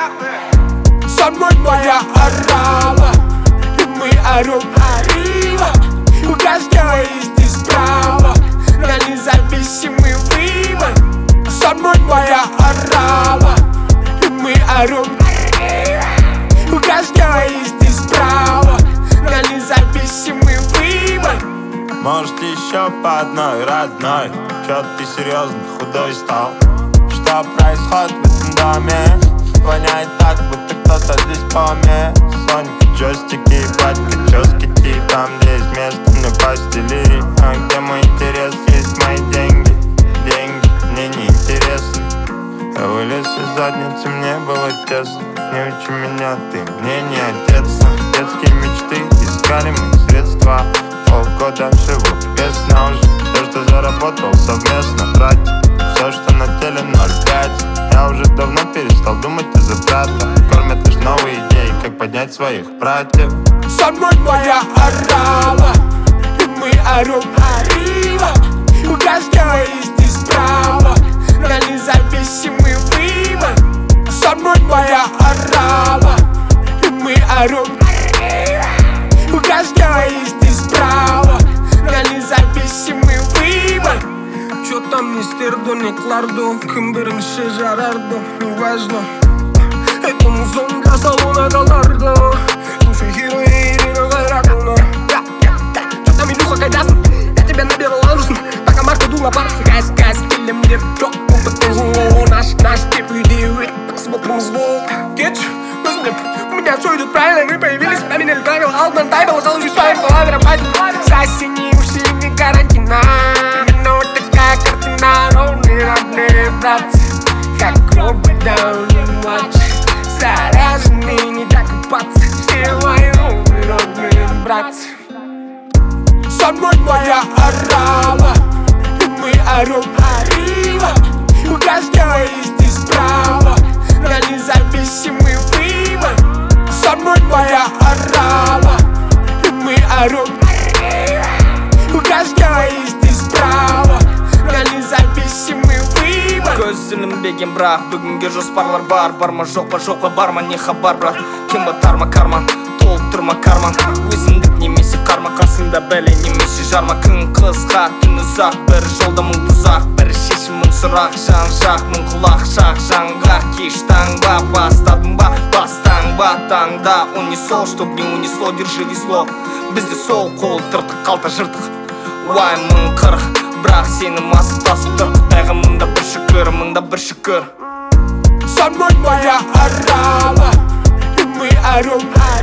Со мной моя орава, и мы орем арива. У каждого есть здесь право на независимый выбор. Со мной моя орава, и мы орем арива. У каждого есть здесь право на независимый выбор. Может еще по одной, родной? Чё ты серьезно худой стал? Что происходит в этом доме? Воняет так, будто кто-то здесь помер. Сонька, джойстики, батька, чёски тип. Там, где есть место, мне постели. А где мой интерес, есть мои деньги. Деньги мне не интересны. Я вылез из задницы, мне было тесно. Не учи меня, ты мне не отец. Детские мечты, искали мы средства. Полгода живу без сна уже. Все, что заработал совместно тратить. Все, что на теле 0,5. Я уже давно перестал думать из-за брата. Кормят лишь новые идеи, как поднять своих братьев. Со мной моя орава, и мы орем арива. У каждого есть здесь право на независимый выбор. Со мной моя орава, и мы орем арива. У каждого есть здесь право на независимый выбор. Чё там истерду, не кладу, кім бірінші жарарды, неважно. Это музон для салона долларды. Слушай, Ирина Гайракулна. Чё там, Илюха, кайдасың? Я тебя наберу ланжусын. Пока марка дула бар, газ, келемдер жоқ. Болды зло, наш тип үйде өт. Посмотрим зло. Кетші, өзімдеп, у меня все идет правильно. Мы появились, поменяли правила. Алдынан тайбал, залужу своим словами работать. Соседние уши не карантина. Именно вот такая картина. Ровные родные братцы, как робот-даун младший. Заряженные, не докупаться. Все мои родные братцы. Со мной моя орава, и мы орем арива. У каждого есть здесь право на независимый выбор. Со мной моя орава, и мы орем арива. У каждого есть здесь право на независимый выбор. Көз ілінбеген бірақ бүгінге жоспарлар бар. Бар ма жоқ па бар ма не хабар брат. Кем батар ма карман, толықтырма карман. Өзіндік немесе қарма, қасыңда бәле немесе жарма. Күн қысқа, түн ұзақ, бір жолда мың тұзақ. Бір шешім мың сұрақ, жан жақ, мың құлақ шақ. Жанға кеш таңба, бастадың ба, бастаң ба таңда. Унесол, чтоб не унесло, держи весло. Бізде сол қол тыртық, қалта жыртық. Уай мың қырық, бірақ сені масып тасып тұр. Құдайға мыңда бір шүкір, мыңда бір шүкір. Со мной моя орава, и мы орем